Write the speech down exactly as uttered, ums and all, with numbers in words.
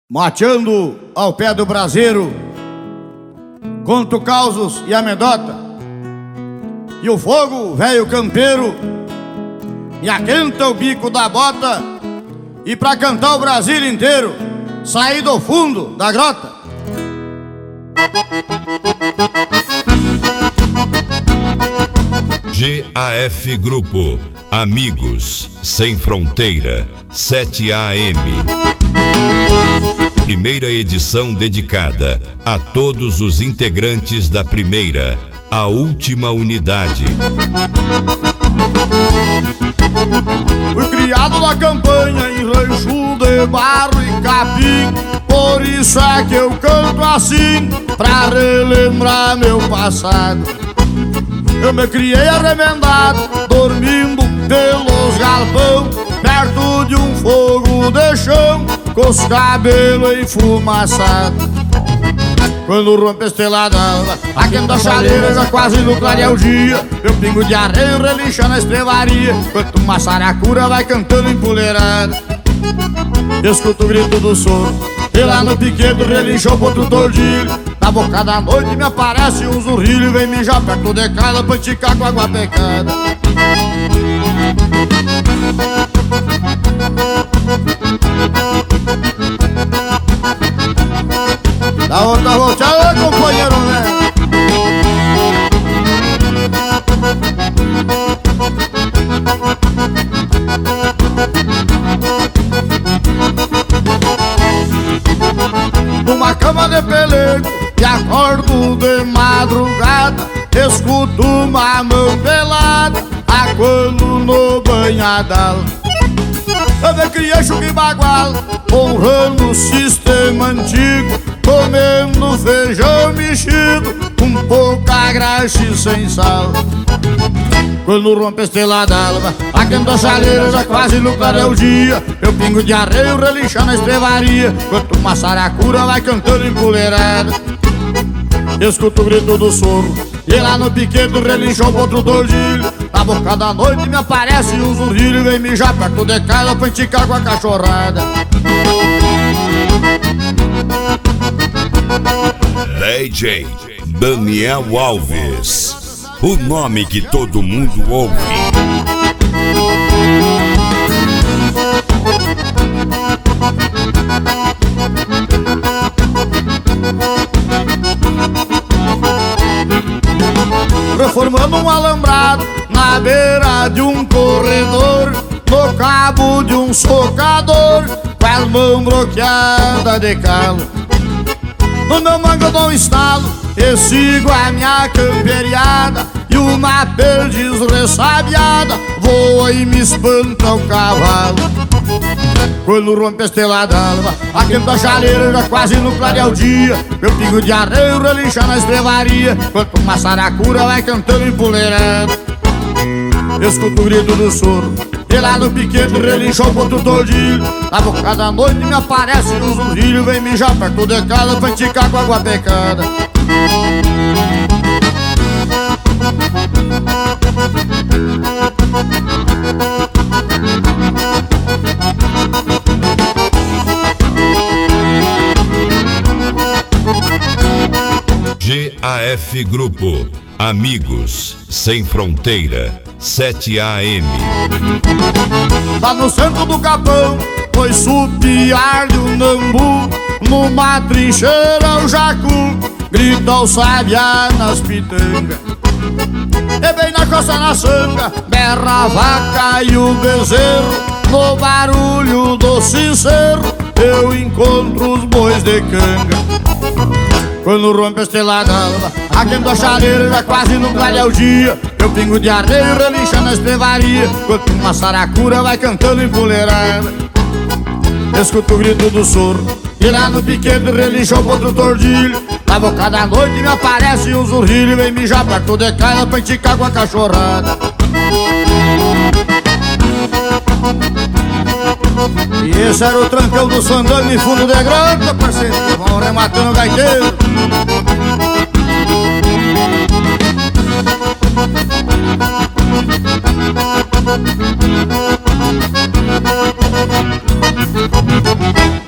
Mateando ao pé do braseiro, conto causos e amedota, e o fogo, velho campeiro, me aquenta o bico da bota, e pra cantar o Brasil inteiro, saí do fundo da grota. G A F Grupo, Amigos Sem Fronteira, sete A M. Primeira edição dedicada a todos os integrantes da primeira, a última unidade. Fui criado na campanha em rancho de barro e capim, por isso é que eu canto assim, pra relembrar meu passado. Eu me criei arremendado, dormindo pelos galpão, perto de um fogo de chão, com os cabelos enfumaçados. Quando rompe a estrela d'alva, aquenta a chaleira, já quase no clarear o dia, meu pingo de arreio relincha na estrevaria, enquanto uma saracura vai cantando empoleirada. Escuto o grito do soro, e lá no piquedo relinchou o potro tordilho. Na boca da noite me aparece um zurrilho, vem mijar perto de casa pra enticar com água pecada. Da outra volteada, companheiro, né? Numa cama de pelego e acordo de madrugada, escuto uma mão pelada, aguando no banhadal. Eu me criei chuca e bagual, honrando o sistema antigo, comendo feijão mexido, com pouca graxa e sem sal. Quando rompe a estrela d'alva, aquenta a chaleira, já quase no clarear o dia, meu pingo de arreio relincha na estrevaria, enquanto uma saracura vai cantando empoleirada. Escuto o grito do soro, e lá no piquedo relinchou o potro tordilho. Na boca da noite me aparece um zurrilho, vem mijar perto de casa pra enticar com a cachorrada. D J Daniel Alves, o nome que todo mundo ouve. Reformando um alambrado na beira de um corredor, no cabo de um socador, com as mãos bloqueadas de calo. No meu mango eu dou um estalo e sigo a minha camperiada, e uma perdiz ressabiada voa e me espanta o cavalo. Quando rompe a estrela d'alva, aquenta a chaleira, já quase no clarear o dia, meu pingo de arreio relincha na estrevaria, enquanto uma saracura vai cantando empoleirada. Escuto o grito do soro, e lá no piquedo relinchou o potro tordilho. Na boca da noite me aparece um zurrilho, vem mijar perto de casa pra enticar com água pecada. G A F Grupo, Amigos Sem Fronteira, sete A M. Lá no centro do capão, foi supiar de um nambu, numa trincheira o jacu grita o sabiá nas pitangas. E bem na costa na sanga, berra a vaca e o bezerro, no barulho do sincero eu encontro os bois de canga. Quando rompe a estrela d'alva, aquenta a chaleira, já quase no clarear o dia, meu pingo de arreio relincha na estrevaria, enquanto uma saracura vai cantando empoleirada. Escuto o grito do soro, e lá no piquedo relinchou o potro tordilho. Na boca da noite me aparece um zurrilho, vem mijar perto de casa pra enticar com a cachorrada. E esse era o trancão do Sandano em fundo de grota, parceiro, vão rematando o gaiteiro. Thank you.